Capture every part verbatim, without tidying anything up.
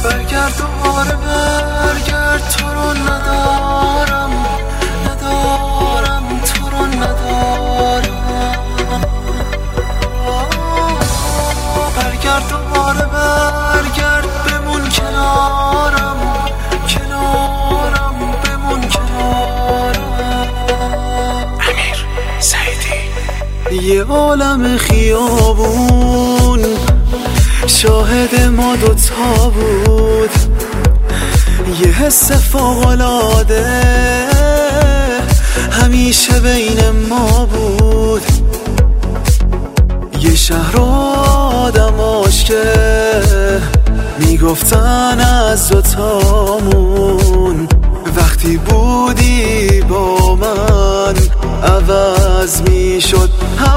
برگرد دوباره برگرد، تو رو ندارم ندارم تو رو ندارم. برگرد دوباره برگرد، بمون کنارم کنارم بمون کنارم. امیر سعیدی. یه عالم خیابون شاهد ما دوتا بود، یه حس فوق‌العاده همیشه بین ما بود. یه شهر آدماش که میگفتن از دوتامون، وقتی بودی با من عوض میشد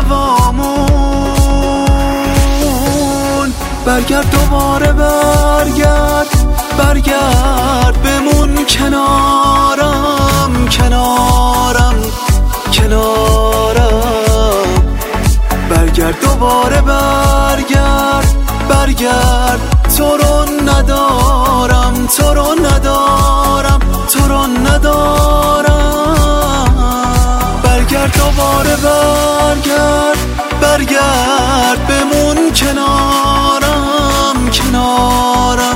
هوامون. برگرد دوباره برگرد برگرد، بمون کنارم کنارم کنارم. برگرد دوباره برگرد برگرد، تو رو ندارم تو رو ندارم تو رو ندارم. برگرد دوباره برگرد برگرد، بمون کنارم کنارم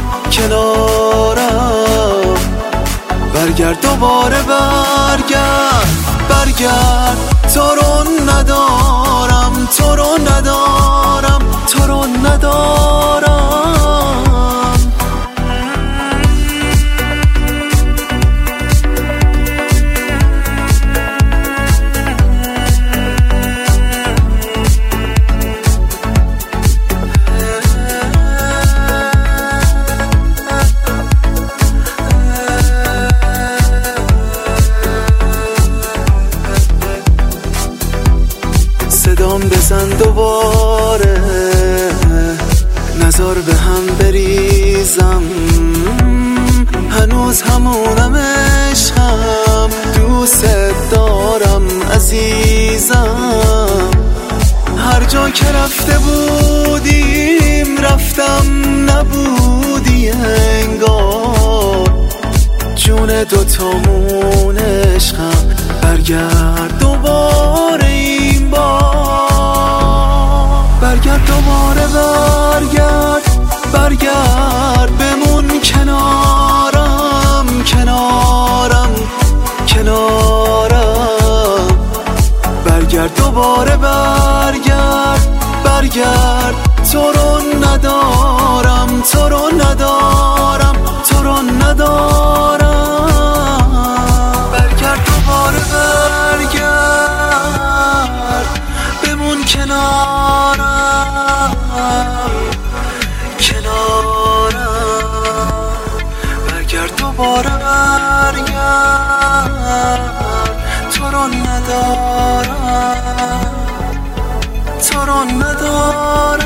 کنارم. برگرد دوباره برگرد برگرد، تو رو ندارم تو رو ندارم تو رو ندارم. صدام بزن دوباره، نظر به هم بریزم، هنوز همونم عشقم، دوست دارم عزیزم. هر جا که رفته بودیم رفتم، نبودی انگار، جون دوتامون عشقم. برگرد دوباره این بار، برگرد دوباره برگرد برگرد، بمون کنارم کنارم کنارم. برگرد دوباره برگرد برگرد، تو رو ندارم تو رو ندارم تو رو ندارم. برگرد دوباره برگرد، بمون کنارم کنارم. برگرد دوباره برگرد، تو رو ندارم تو رو ندارم.